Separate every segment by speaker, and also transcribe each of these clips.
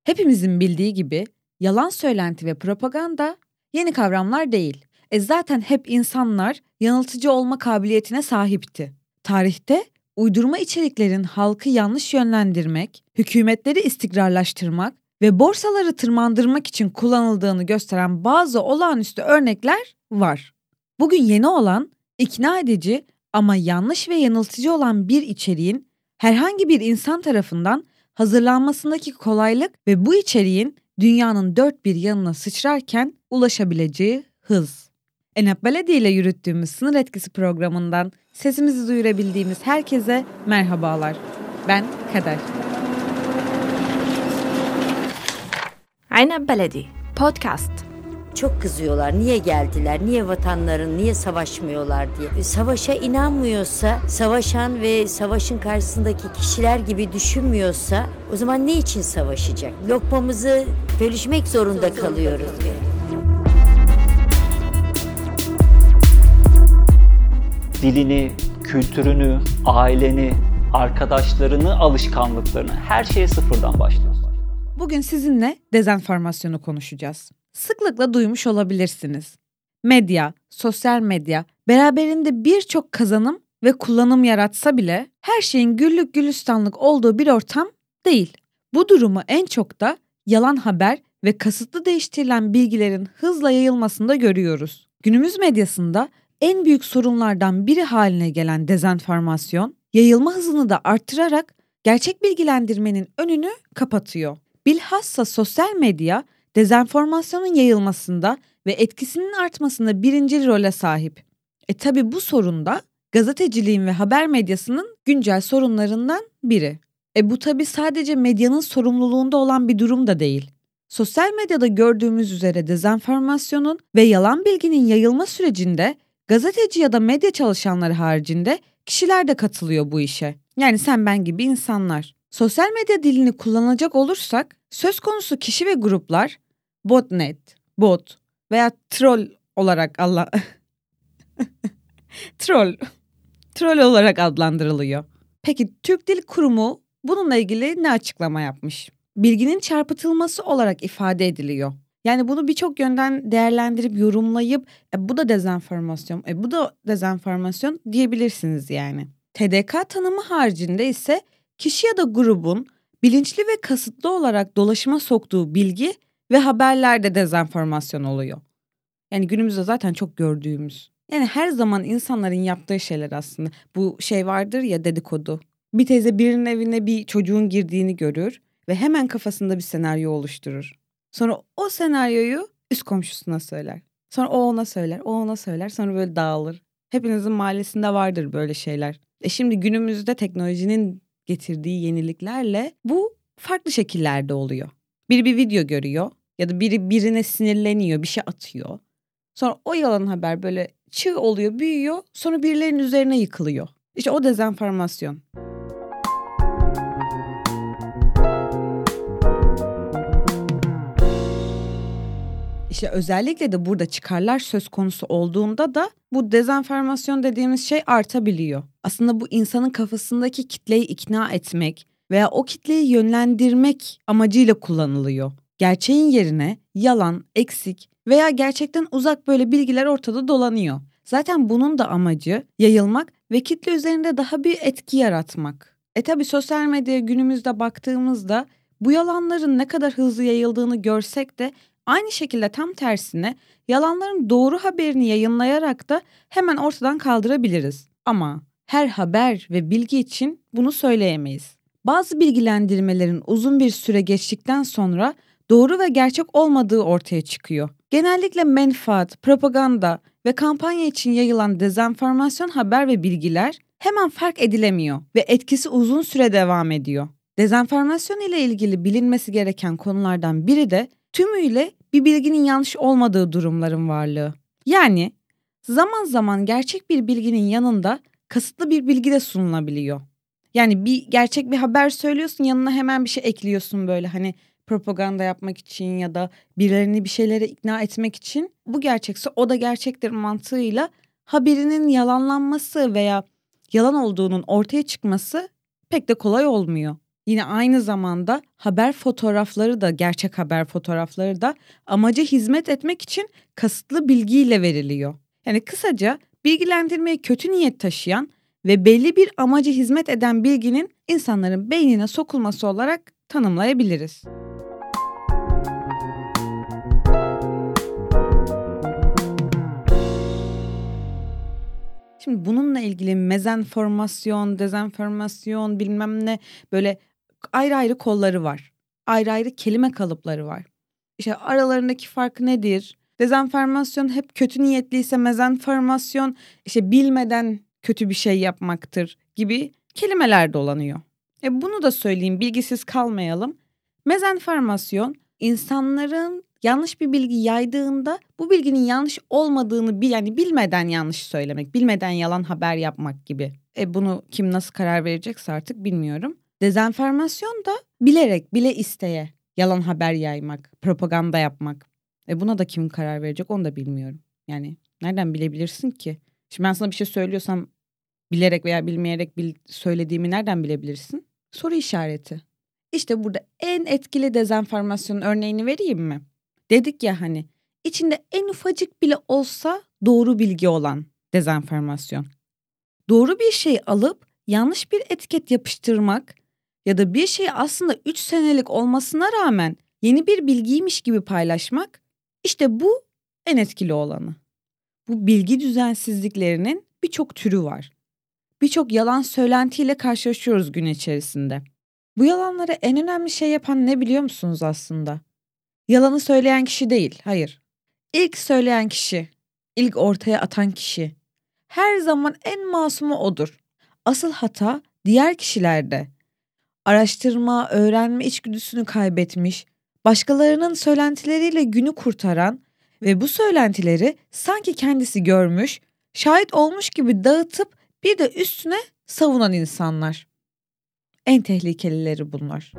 Speaker 1: Hepimizin bildiği gibi yalan söylenti ve propaganda yeni kavramlar değil. Zaten hep insanlar yanıltıcı olma kabiliyetine sahipti. Tarihte uydurma içeriklerin halkı yanlış yönlendirmek, hükümetleri istikrarlaştırmak ve borsaları tırmandırmak için kullanıldığını gösteren bazı olağanüstü örnekler var. Bugün yeni olan, ikna edici ama yanlış ve yanıltıcı olan bir içeriğin herhangi bir insan tarafından hazırlanmasındaki kolaylık ve bu içeriğin dünyanın dört bir yanına sıçrarken ulaşabileceği hız. Enab Baladi ile yürüttüğümüz Sınır Etkisi programından sesimizi duyurabildiğimiz herkese merhabalar. Ben Kader.
Speaker 2: Enab Baladi Podcast.
Speaker 3: Çok kızıyorlar. Niye geldiler? Niye vatanların, niye savaşmıyorlar diye. Savaşa inanmıyorsa, savaşan ve savaşın karşısındaki kişiler gibi düşünmüyorsa o zaman ne için savaşacak? Lokmamızı bölüşmek zorunda kalıyoruz.
Speaker 4: Dilini, kültürünü, aileni, arkadaşlarını, alışkanlıklarını, her şeye sıfırdan başlıyorsun.
Speaker 1: Bugün sizinle dezenformasyonu konuşacağız. Sıklıkla duymuş olabilirsiniz. Medya, sosyal medya beraberinde birçok kazanım ve kullanım yaratsa bile her şeyin güllük gülistanlık olduğu bir ortam değil. Bu durumu en çok da yalan haber ve kasıtlı değiştirilen bilgilerin hızla yayılmasında görüyoruz. Günümüz medyasında en büyük sorunlardan biri haline gelen dezenformasyon, yayılma hızını da arttırarak gerçek bilgilendirmenin önünü kapatıyor. Bilhassa sosyal medya, dezenformasyonun yayılmasında ve etkisinin artmasında birincil role sahip. Tabi bu sorun da gazeteciliğin ve haber medyasının güncel sorunlarından biri. Bu tabi sadece medyanın sorumluluğunda olan bir durum da değil. Sosyal medyada gördüğümüz üzere dezenformasyonun ve yalan bilginin yayılma sürecinde gazeteci ya da medya çalışanları haricinde kişiler de katılıyor bu işe. Yani sen ben gibi insanlar. Sosyal medya dilini kullanacak olursak söz konusu kişi ve gruplar botnet, bot veya troll olarak troll olarak adlandırılıyor. Peki Türk Dil Kurumu bununla ilgili ne açıklama yapmış? Bilginin çarpıtılması olarak ifade ediliyor. Yani bunu birçok yönden değerlendirip yorumlayıp bu da dezenformasyon, bu da dezenformasyon diyebilirsiniz yani. TDK tanımı haricinde ise kişi ya da grubun bilinçli ve kasıtlı olarak dolaşıma soktuğu bilgi ve haberler de dezenformasyon oluyor. Yani günümüzde zaten çok gördüğümüz. Yani her zaman insanların yaptığı şeyler aslında. Bu şey vardır ya, dedikodu. Bir teyze birinin evine bir çocuğun girdiğini görür ve hemen kafasında bir senaryo oluşturur. Sonra o senaryoyu üst komşusuna söyler. Sonra o ona söyler, o ona söyler. Sonra böyle dağılır. Hepinizin mahallesinde vardır böyle şeyler. Şimdi günümüzde teknolojinin getirdiği yeniliklerle bu farklı şekillerde oluyor. Biri bir video görüyor ya da biri birine sinirleniyor, bir şey atıyor. Sonra o yalan haber böyle çığ oluyor, büyüyor. Sonra birilerinin üzerine yıkılıyor. İşte o dezenformasyon. İşte özellikle de burada çıkarlar söz konusu olduğunda da bu dezenformasyon dediğimiz şey artabiliyor. Aslında bu insanın kafasındaki kitleyi ikna etmek veya o kitleyi yönlendirmek amacıyla kullanılıyor. Gerçeğin yerine yalan, eksik veya gerçekten uzak böyle bilgiler ortada dolanıyor. Zaten bunun da amacı yayılmak ve kitle üzerinde daha bir etki yaratmak. Tabii sosyal medyaya günümüzde baktığımızda bu yalanların ne kadar hızlı yayıldığını görsek de aynı şekilde tam tersine yalanların doğru haberini yayınlayarak da hemen ortadan kaldırabiliriz. Ama her haber ve bilgi için bunu söyleyemeyiz. Bazı bilgilendirmelerin uzun bir süre geçtikten sonra doğru ve gerçek olmadığı ortaya çıkıyor. Genellikle menfaat, propaganda ve kampanya için yayılan dezenformasyon haber ve bilgiler hemen fark edilemiyor ve etkisi uzun süre devam ediyor. Dezenformasyon ile ilgili bilinmesi gereken konulardan biri de tümüyle bir bilginin yanlış olmadığı durumların varlığı. Yani zaman zaman gerçek bir bilginin yanında kasıtlı bir bilgi de sunulabiliyor. Yani gerçek bir haber söylüyorsun, yanına hemen bir şey ekliyorsun böyle hani propaganda yapmak için ya da birilerini bir şeylere ikna etmek için. Bu gerçekse o da gerçektir mantığıyla haberinin yalanlanması veya yalan olduğunun ortaya çıkması pek de kolay olmuyor. Yine aynı zamanda haber fotoğrafları da, gerçek haber fotoğrafları da amaca hizmet etmek için kasıtlı bilgiyle veriliyor. Yani kısaca bilgilendirmeye kötü niyet taşıyan ve belli bir amaca hizmet eden bilginin insanların beynine sokulması olarak tanımlayabiliriz. Şimdi bununla ilgili mezenformasyon, dezenformasyon bilmem ne böyle ayrı ayrı kolları var. Ayrı ayrı kelime kalıpları var. İşte aralarındaki fark nedir? Dezenformasyon hep kötü niyetliyse mezenformasyon işte bilmeden kötü bir şey yapmaktır gibi kelimeler dolanıyor. Bunu da söyleyeyim, bilgisiz kalmayalım. Mezenformasyon insanların yanlış bir bilgi yaydığında bu bilginin yanlış olmadığını yani bilmeden yanlış söylemek, bilmeden yalan haber yapmak gibi. Bunu kim nasıl karar verecekse artık bilmiyorum. Dezenformasyon da bilerek, bile isteye yalan haber yaymak, propaganda yapmak. Buna da kim karar verecek onu da bilmiyorum. Yani nereden bilebilirsin ki? Şimdi ben sana bir şey söylüyorsam bilerek veya bilmeyerek söylediğimi nereden bilebilirsin? Soru işareti. İşte burada en etkili dezenformasyon örneğini vereyim mi? Dedik ya hani içinde en ufacık bile olsa doğru bilgi olan dezenformasyon. Doğru bir şey alıp yanlış bir etiket yapıştırmak ya da bir şey aslında 3 senelik olmasına rağmen yeni bir bilgiymiş gibi paylaşmak, işte bu en etkili olanı. Bu bilgi düzensizliklerinin birçok türü var. Birçok yalan söylentiyle karşılaşıyoruz gün içerisinde. Bu yalanları en önemli şey yapan ne biliyor musunuz aslında? Yalanı söyleyen kişi değil, hayır. İlk söyleyen kişi, ilk ortaya atan kişi. Her zaman en masumu odur. Asıl hata diğer kişilerde. Araştırma, öğrenme içgüdüsünü kaybetmiş, başkalarının söylentileriyle günü kurtaran ve bu söylentileri sanki kendisi görmüş, şahit olmuş gibi dağıtıp bir de üstüne savunan insanlar. En tehlikelileri bunlar.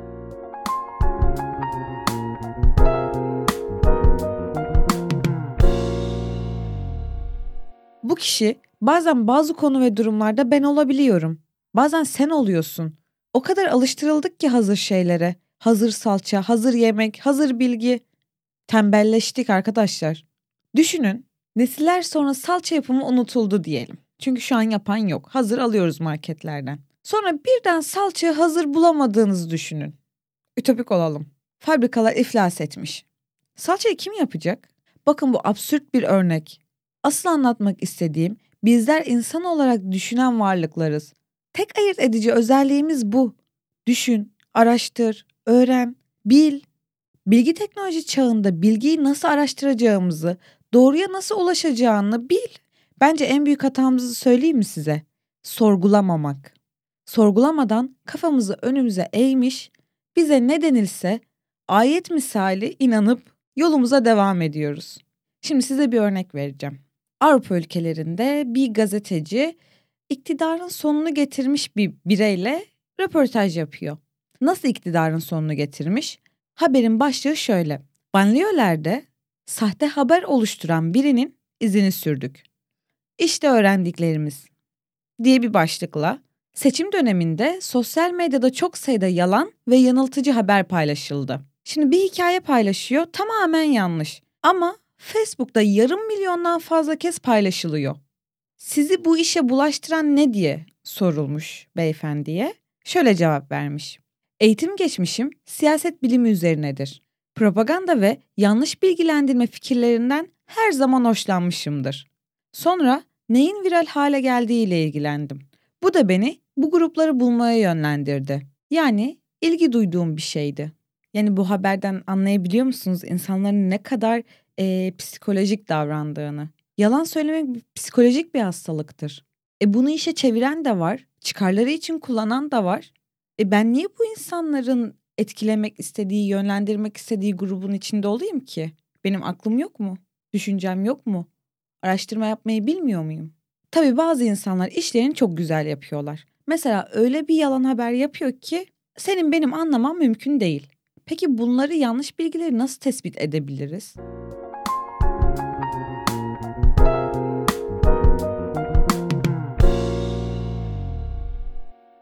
Speaker 1: Bu kişi bazen bazı konu ve durumlarda ben olabiliyorum. Bazen sen oluyorsun. O kadar alıştırıldık ki hazır şeylere. Hazır salça, hazır yemek, hazır bilgi. Tembelleştik arkadaşlar. Düşünün, nesiller sonra salça yapımı unutuldu diyelim. Çünkü şu an yapan yok. Hazır alıyoruz marketlerden. Sonra birden salçayı hazır bulamadığınızı düşünün. Ütopik olalım. Fabrikalar iflas etmiş. Salçayı kim yapacak? Bakın bu absürt bir örnek. Asıl anlatmak istediğim, bizler insan olarak düşünen varlıklarız. Tek ayırt edici özelliğimiz bu. Düşün, araştır, öğren, bil. Bilgi teknoloji çağında bilgiyi nasıl araştıracağımızı, doğruya nasıl ulaşacağını bil. Bence en büyük hatamızı söyleyeyim mi size? Sorgulamamak. Sorgulamadan kafamızı önümüze eğmiş, bize ne denilse ayet misali inanıp yolumuza devam ediyoruz. Şimdi size bir örnek vereceğim. Avrupa ülkelerinde bir gazeteci iktidarın sonunu getirmiş bir bireyle röportaj yapıyor. Nasıl iktidarın sonunu getirmiş? Haberin başlığı şöyle. Banliyölerde sahte haber oluşturan birinin izini sürdük. İşte öğrendiklerimiz diye bir başlıkla seçim döneminde sosyal medyada çok sayıda yalan ve yanıltıcı haber paylaşıldı. Şimdi bir hikaye paylaşıyor, tamamen yanlış ama Facebook'ta 250.000'dan fazla kez paylaşılıyor. Sizi bu işe bulaştıran ne diye sorulmuş beyefendiye. Şöyle cevap vermiş. Eğitim geçmişim siyaset bilimi üzerinedir. Propaganda ve yanlış bilgilendirme fikirlerinden her zaman hoşlanmışımdır. Sonra neyin viral hale geldiğiyle ilgilendim. Bu da beni bu grupları bulmaya yönlendirdi. Yani ilgi duyduğum bir şeydi. Yani bu haberden anlayabiliyor musunuz insanların ne kadar psikolojik davrandığını? Yalan söylemek psikolojik bir hastalıktır. Bunu işe çeviren de var, çıkarları için kullanan da var. Ben niye bu insanların etkilemek istediği, yönlendirmek istediği grubun içinde olayım ki? Benim aklım yok mu? Düşüncem yok mu? Araştırma yapmayı bilmiyor muyum? Tabii bazı insanlar işlerini çok güzel yapıyorlar. Mesela öyle bir yalan haber yapıyor ki senin benim anlamam mümkün değil. Peki bunları, yanlış bilgileri nasıl tespit edebiliriz?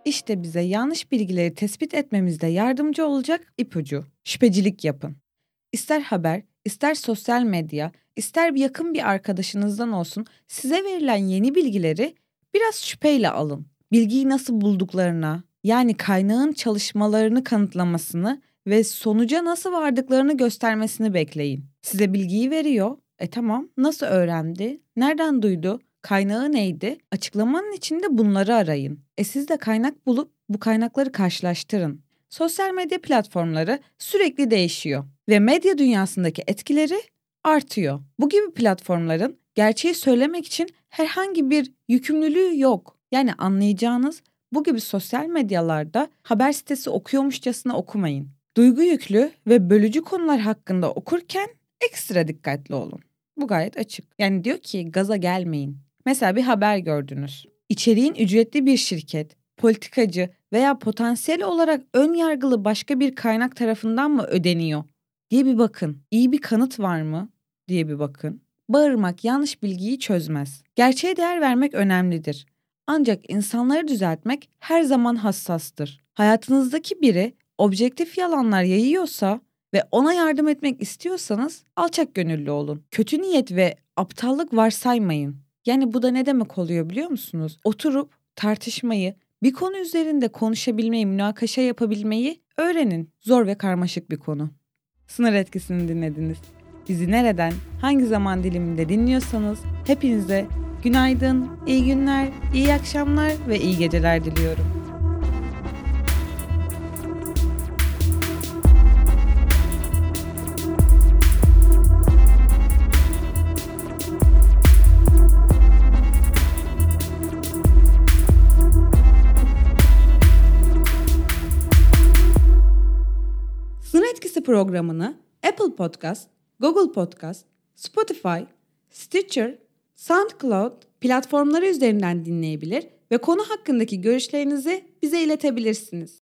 Speaker 1: İşte bize yanlış bilgileri tespit etmemizde yardımcı olacak ipucu. Şüphecilik yapın. İster haber, ister sosyal medya, ister yakın bir arkadaşınızdan olsun, size verilen yeni bilgileri biraz şüpheyle alın. Bilgiyi nasıl bulduklarına, yani kaynağın çalışmalarını kanıtlamasını ve sonuca nasıl vardıklarını göstermesini bekleyin. Size bilgiyi veriyor. Tamam, nasıl öğrendi? Nereden duydu? Kaynağı neydi? Açıklamanın içinde bunları arayın. Siz de kaynak bulup bu kaynakları karşılaştırın. Sosyal medya platformları sürekli değişiyor ve medya dünyasındaki etkileri artıyor. Bu gibi platformların gerçeği söylemek için herhangi bir yükümlülüğü yok. Yani anlayacağınız, bu gibi sosyal medyalarda haber sitesi okuyormuşçasına okumayın. Duygu yüklü ve bölücü konular hakkında okurken ekstra dikkatli olun. Bu gayet açık. Yani diyor ki gaza gelmeyin. Mesela bir haber gördünüz. İçeriğin ücretli bir şirket, politikacı veya potansiyel olarak ön yargılı başka bir kaynak tarafından mı ödeniyor diye bir bakın. İyi bir kanıt var mı diye bir bakın. Bağırmak yanlış bilgiyi çözmez. Gerçeğe değer vermek önemlidir. Ancak insanları düzeltmek her zaman hassastır. Hayatınızdaki biri objektif yalanlar yayıyorsa ve ona yardım etmek istiyorsanız alçak gönüllü olun. Kötü niyet ve aptallık varsaymayın. Yani bu da ne demek oluyor biliyor musunuz? Oturup tartışmayı, bir konu üzerinde konuşabilmeyi, münakaşa yapabilmeyi öğrenin. Zor ve karmaşık bir konu. Sınır Etkisi'ni dinlediniz. Bizi nereden, hangi zaman diliminde dinliyorsanız hepinize günaydın, iyi günler, iyi akşamlar ve iyi geceler diliyorum. Sınır Etkisi programını Apple Podcast, Google Podcast, Spotify, Stitcher, SoundCloud platformları üzerinden dinleyebilir ve konu hakkındaki görüşlerinizi bize iletebilirsiniz.